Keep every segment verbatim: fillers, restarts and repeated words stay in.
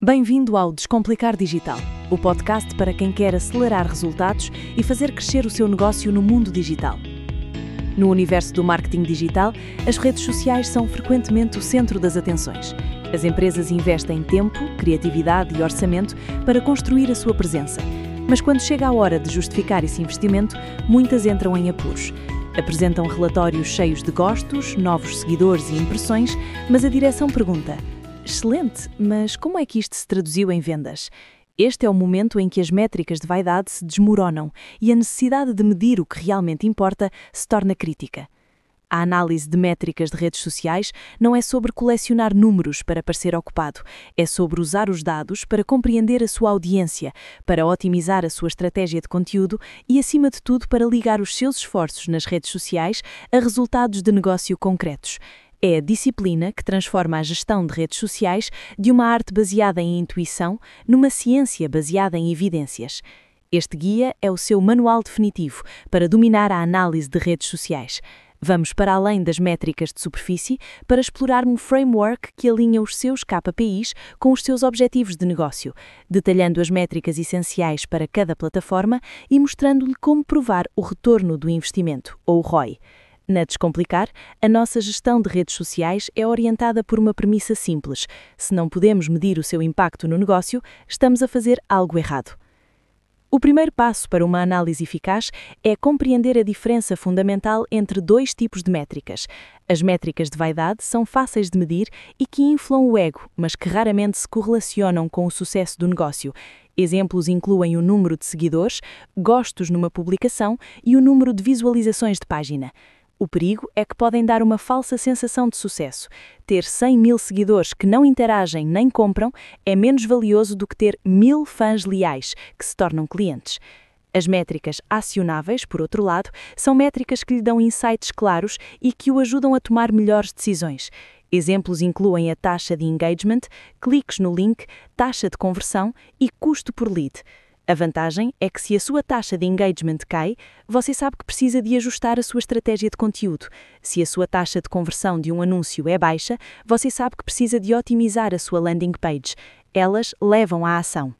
Bem-vindo ao Descomplicar Digital, o podcast para quem quer acelerar resultados e fazer crescer o seu negócio no mundo digital. No universo do marketing digital, as redes sociais são frequentemente o centro das atenções. As empresas investem tempo, criatividade e orçamento para construir a sua presença. Mas quando chega a hora de justificar esse investimento, muitas entram em apuros. Apresentam relatórios cheios de gostos, novos seguidores e impressões, mas a direção pergunta: excelente, mas como é que isto se traduziu em vendas? Este é o momento em que as métricas de vaidade se desmoronam e a necessidade de medir o que realmente importa se torna crítica. A análise de métricas de redes sociais não é sobre colecionar números para parecer ocupado, é sobre usar os dados para compreender a sua audiência, para otimizar a sua estratégia de conteúdo e, acima de tudo, para ligar os seus esforços nas redes sociais a resultados de negócio concretos. É a disciplina que transforma a gestão de redes sociais de uma arte baseada em intuição numa ciência baseada em evidências. Este guia é o seu manual definitivo para dominar a análise de redes sociais. Vamos para além das métricas de superfície para explorar um framework que alinha os seus K P Is com os seus objetivos de negócio, detalhando as métricas essenciais para cada plataforma e mostrando-lhe como provar o retorno do investimento, ou R O I. Na Descomplicar, a nossa gestão de redes sociais é orientada por uma premissa simples: se não podemos medir o seu impacto no negócio, estamos a fazer algo errado. O primeiro passo para uma análise eficaz é compreender a diferença fundamental entre dois tipos de métricas. As métricas de vaidade são fáceis de medir e que inflam o ego, mas que raramente se correlacionam com o sucesso do negócio. Exemplos incluem o número de seguidores, gostos numa publicação e o número de visualizações de página. O perigo é que podem dar uma falsa sensação de sucesso. Ter cem mil seguidores que não interagem nem compram é menos valioso do que ter mil fãs leais que se tornam clientes. As métricas acionáveis, por outro lado, são métricas que lhe dão insights claros e que o ajudam a tomar melhores decisões. Exemplos incluem a taxa de engagement, cliques no link, taxa de conversão e custo por lead. A vantagem é que se a sua taxa de engagement cai, você sabe que precisa de ajustar a sua estratégia de conteúdo. Se a sua taxa de conversão de um anúncio é baixa, você sabe que precisa de otimizar a sua landing page. Elas levam à ação.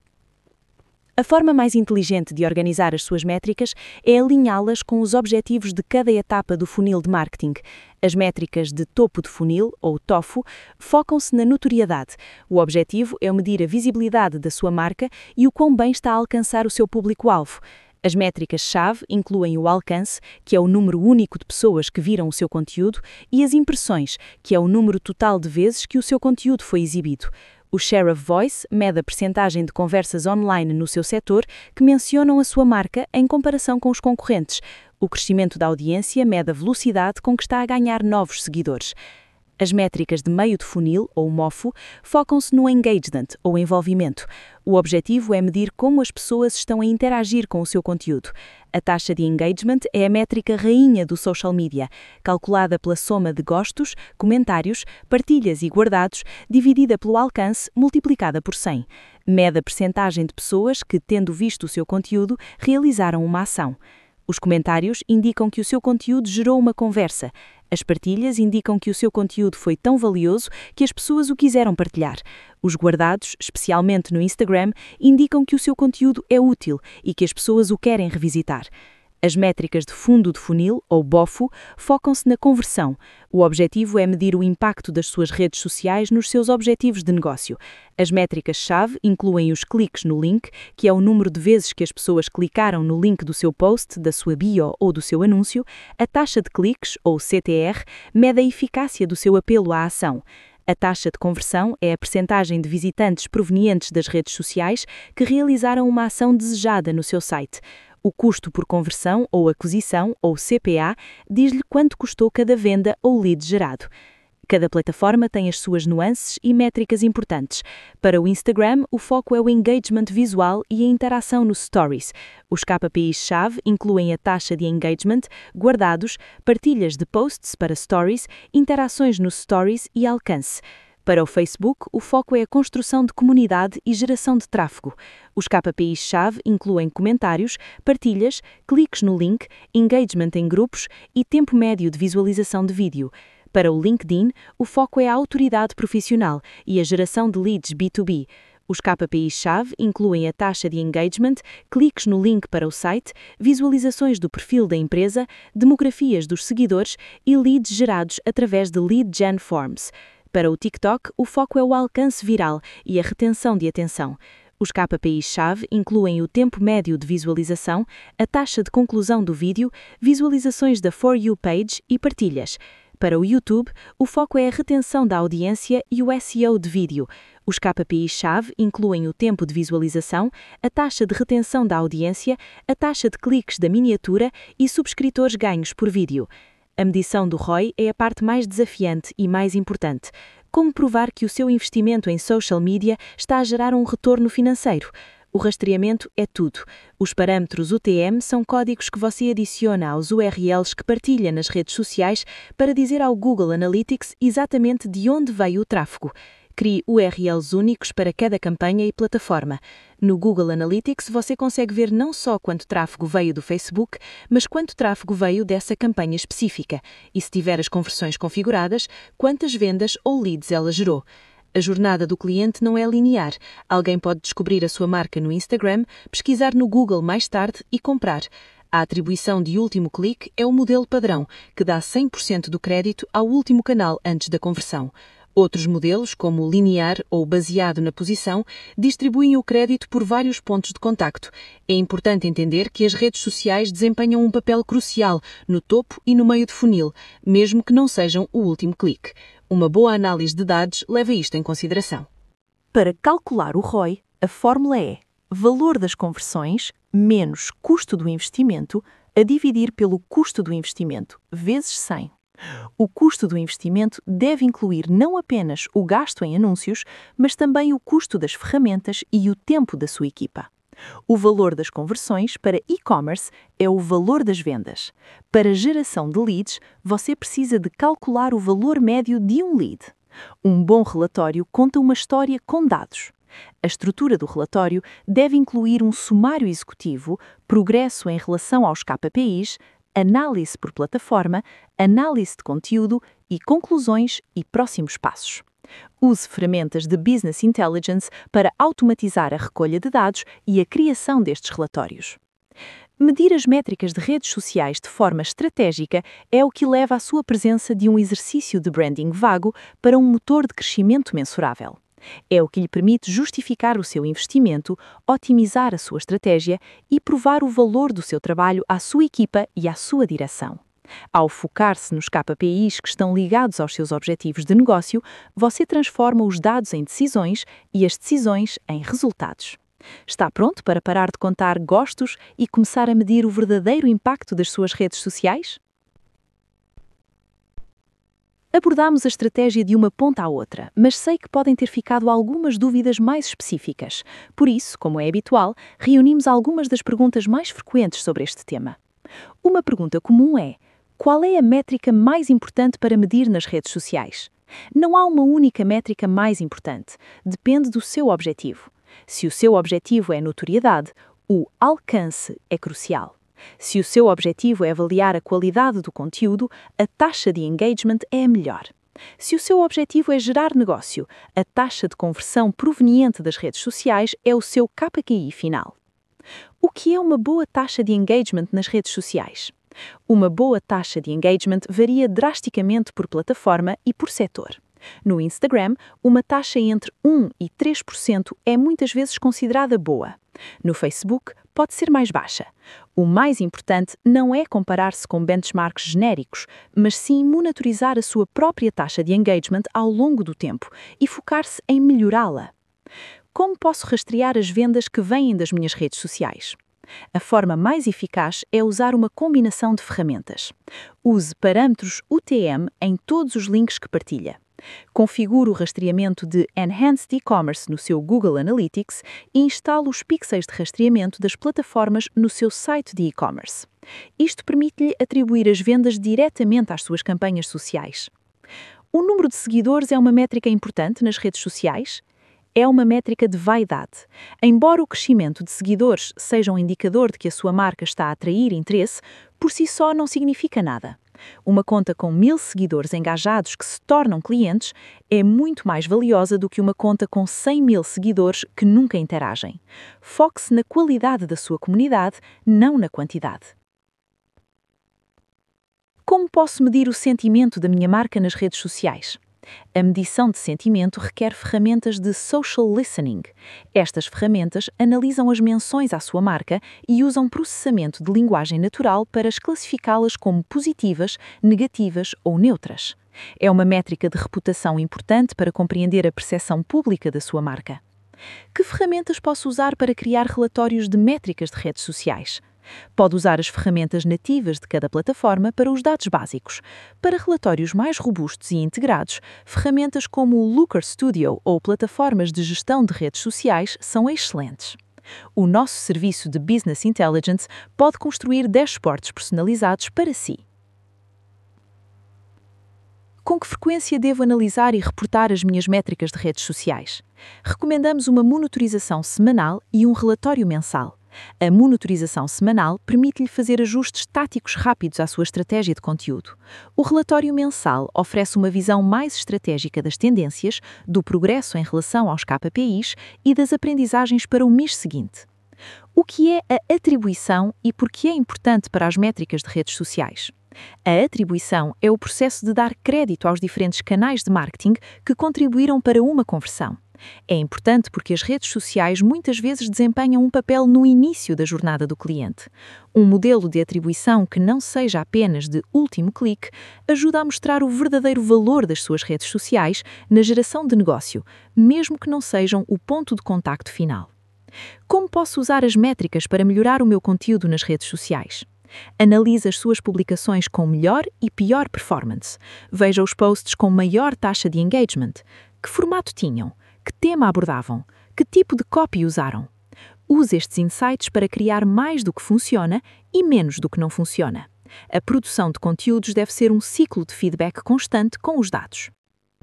A forma mais inteligente de organizar as suas métricas é alinhá-las com os objetivos de cada etapa do funil de marketing. As métricas de topo de funil, ou TOFO, focam-se na notoriedade. O objetivo é medir a visibilidade da sua marca e o quão bem está a alcançar o seu público-alvo. As métricas-chave incluem o alcance, que é o número único de pessoas que viram o seu conteúdo, e as impressões, que é o número total de vezes que o seu conteúdo foi exibido. O Share of Voice mede a percentagem de conversas online no seu setor que mencionam a sua marca em comparação com os concorrentes. O crescimento da audiência mede a velocidade com que está a ganhar novos seguidores. As métricas de meio de funil, ou MOFO, focam-se no engagement, ou envolvimento. O objetivo é medir como as pessoas estão a interagir com o seu conteúdo. A taxa de engagement é a métrica rainha do social media, calculada pela soma de gostos, comentários, partilhas e guardados, dividida pelo alcance, multiplicada por cem. Mede a percentagem de pessoas que, tendo visto o seu conteúdo, realizaram uma ação. Os comentários indicam que o seu conteúdo gerou uma conversa. As partilhas indicam que o seu conteúdo foi tão valioso que as pessoas o quiseram partilhar. Os guardados, especialmente no Instagram, indicam que o seu conteúdo é útil e que as pessoas o querem revisitar. As métricas de fundo de funil, ou BOFO, focam-se na conversão. O objetivo é medir o impacto das suas redes sociais nos seus objetivos de negócio. As métricas-chave incluem os cliques no link, que é o número de vezes que as pessoas clicaram no link do seu post, da sua bio ou do seu anúncio, a taxa de cliques, ou C T R, mede a eficácia do seu apelo à ação. A taxa de conversão é a percentagem de visitantes provenientes das redes sociais que realizaram uma ação desejada no seu site. O custo por conversão ou aquisição, ou C P A, diz-lhe quanto custou cada venda ou lead gerado. Cada plataforma tem as suas nuances e métricas importantes. Para o Instagram, o foco é o engagement visual e a interação nos stories. Os K P Is-chave incluem a taxa de engagement, guardados, partilhas de posts para stories, interações nos stories e alcance. Para o Facebook, o foco é a construção de comunidade e geração de tráfego. Os K P Is-chave incluem comentários, partilhas, cliques no link, engagement em grupos e tempo médio de visualização de vídeo. Para o LinkedIn, o foco é a autoridade profissional e a geração de leads B dois B. Os K P Is-chave incluem a taxa de engagement, cliques no link para o site, visualizações do perfil da empresa, demografias dos seguidores e leads gerados através de Lead Gen Forms. Para o TikTok, o foco é o alcance viral e a retenção de atenção. Os K P Is-chave incluem o tempo médio de visualização, a taxa de conclusão do vídeo, visualizações da For You page e partilhas. Para o YouTube, o foco é a retenção da audiência e o S E O de vídeo. Os K P Is-chave incluem o tempo de visualização, a taxa de retenção da audiência, a taxa de cliques da miniatura e subscritores ganhos por vídeo. A medição do R O I é a parte mais desafiante e mais importante. Como provar que o seu investimento em social media está a gerar um retorno financeiro? O rastreamento é tudo. Os parâmetros U T M são códigos que você adiciona aos U R Ls que partilha nas redes sociais para dizer ao Google Analytics exatamente de onde veio o tráfego. Crie U R Ls únicos para cada campanha e plataforma. No Google Analytics você consegue ver não só quanto tráfego veio do Facebook, mas quanto tráfego veio dessa campanha específica. E se tiver as conversões configuradas, quantas vendas ou leads ela gerou. A jornada do cliente não é linear. Alguém pode descobrir a sua marca no Instagram, pesquisar no Google mais tarde e comprar. A atribuição de último clique é o modelo padrão, que dá cem por cento do crédito ao último canal antes da conversão. Outros modelos, como o linear ou baseado na posição, distribuem o crédito por vários pontos de contacto. É importante entender que as redes sociais desempenham um papel crucial no topo e no meio de funil, mesmo que não sejam o último clique. Uma boa análise de dados leva isto em consideração. Para calcular o R O I, a fórmula é valor das conversões menos custo do investimento a dividir pelo custo do investimento, vezes cem. O custo do investimento deve incluir não apenas o gasto em anúncios, mas também o custo das ferramentas e o tempo da sua equipa. O valor das conversões para e-commerce é o valor das vendas. Para geração de leads, você precisa de calcular o valor médio de um lead. Um bom relatório conta uma história com dados. A estrutura do relatório deve incluir um sumário executivo, progresso em relação aos K P Is, análise por plataforma, análise de conteúdo e conclusões e próximos passos. Use ferramentas de Business Intelligence para automatizar a recolha de dados e a criação destes relatórios. Medir as métricas de redes sociais de forma estratégica é o que leva à sua presença de um exercício de branding vago para um motor de crescimento mensurável. É o que lhe permite justificar o seu investimento, otimizar a sua estratégia e provar o valor do seu trabalho à sua equipa e à sua direção. Ao focar-se nos K P Is que estão ligados aos seus objetivos de negócio, você transforma os dados em decisões e as decisões em resultados. Está pronto para parar de contar gostos e começar a medir o verdadeiro impacto das suas redes sociais? Abordámos a estratégia de uma ponta à outra, mas sei que podem ter ficado algumas dúvidas mais específicas. Por isso, como é habitual, reunimos algumas das perguntas mais frequentes sobre este tema. Uma pergunta comum é: qual é a métrica mais importante para medir nas redes sociais? Não há uma única métrica mais importante. Depende do seu objetivo. Se o seu objetivo é notoriedade, o alcance é crucial. Se o seu objetivo é avaliar a qualidade do conteúdo, a taxa de engagement é a melhor. Se o seu objetivo é gerar negócio, a taxa de conversão proveniente das redes sociais é o seu K P I final. O que é uma boa taxa de engagement nas redes sociais? Uma boa taxa de engagement varia drasticamente por plataforma e por setor. No Instagram, uma taxa entre um e três por cento é muitas vezes considerada boa. No Facebook, pode ser mais baixa. O mais importante não é comparar-se com benchmarks genéricos, mas sim monitorizar a sua própria taxa de engagement ao longo do tempo e focar-se em melhorá-la. Como posso rastrear as vendas que vêm das minhas redes sociais? A forma mais eficaz é usar uma combinação de ferramentas. Use parâmetros U T M em todos os links que partilha. Configure o rastreamento de Enhanced E-Commerce no seu Google Analytics e instale os pixels de rastreamento das plataformas no seu site de e-commerce. Isto permite-lhe atribuir as vendas diretamente às suas campanhas sociais. O número de seguidores é uma métrica importante nas redes sociais? É uma métrica de vaidade. Embora o crescimento de seguidores seja um indicador de que a sua marca está a atrair interesse, por si só não significa nada. Uma conta com mil seguidores engajados que se tornam clientes é muito mais valiosa do que uma conta com cem mil seguidores que nunca interagem. Foque-se na qualidade da sua comunidade, não na quantidade. Como posso medir o sentimento da minha marca nas redes sociais? A medição de sentimento requer ferramentas de social listening. Estas ferramentas analisam as menções à sua marca e usam processamento de linguagem natural para as classificá-las como positivas, negativas ou neutras. É uma métrica de reputação importante para compreender a percepção pública da sua marca. Que ferramentas posso usar para criar relatórios de métricas de redes sociais? Pode usar as ferramentas nativas de cada plataforma para os dados básicos. Para relatórios mais robustos e integrados, ferramentas como o Looker Studio ou plataformas de gestão de redes sociais são excelentes. O nosso serviço de Business Intelligence pode construir dashboards personalizados para si. Com que frequência devo analisar e reportar as minhas métricas de redes sociais? Recomendamos uma monitorização semanal e um relatório mensal. A monitorização semanal permite-lhe fazer ajustes táticos rápidos à sua estratégia de conteúdo. O relatório mensal oferece uma visão mais estratégica das tendências, do progresso em relação aos K P Is e das aprendizagens para o mês seguinte. O que é a atribuição e por que é importante para as métricas de redes sociais? A atribuição é o processo de dar crédito aos diferentes canais de marketing que contribuíram para uma conversão. É importante porque as redes sociais muitas vezes desempenham um papel no início da jornada do cliente. Um modelo de atribuição que não seja apenas de último clique ajuda a mostrar o verdadeiro valor das suas redes sociais na geração de negócio, mesmo que não sejam o ponto de contacto final. Como posso usar as métricas para melhorar o meu conteúdo nas redes sociais? Analise as suas publicações com melhor e pior performance. Veja os posts com maior taxa de engagement. Que formato tinham? Que tema abordavam? Que tipo de copy usaram? Use estes insights para criar mais do que funciona e menos do que não funciona. A produção de conteúdos deve ser um ciclo de feedback constante com os dados.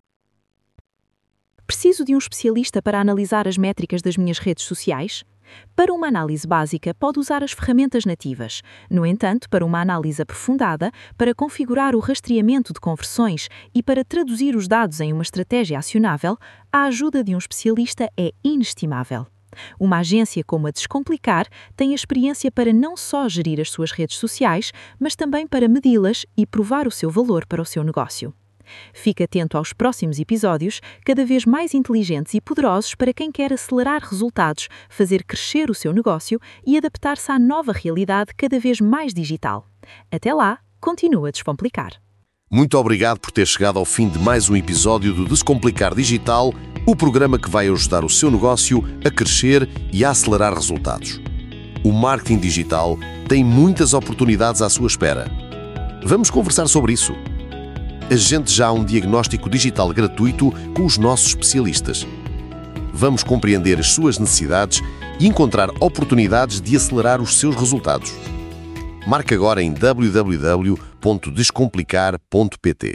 Preciso de um especialista para analisar as métricas das minhas redes sociais? Para uma análise básica, pode usar as ferramentas nativas. No entanto, para uma análise aprofundada, para configurar o rastreamento de conversões e para traduzir os dados em uma estratégia acionável, a ajuda de um especialista é inestimável. Uma agência como a Descomplicar tem a experiência para não só gerir as suas redes sociais, mas também para medi-las e provar o seu valor para o seu negócio. Fique atento aos próximos episódios, cada vez mais inteligentes e poderosos para quem quer acelerar resultados, fazer crescer o seu negócio e adaptar-se à nova realidade cada vez mais digital. Até lá, continua a Descomplicar. Muito obrigado por ter chegado ao fim de mais um episódio do Descomplicar Digital, o programa que vai ajudar o seu negócio a crescer e a acelerar resultados. O marketing digital tem muitas oportunidades à sua espera. Vamos conversar sobre isso. Agende já um diagnóstico digital gratuito com os nossos especialistas. Vamos compreender as suas necessidades e encontrar oportunidades de acelerar os seus resultados. Marque agora em w w w ponto descomplicar ponto p t.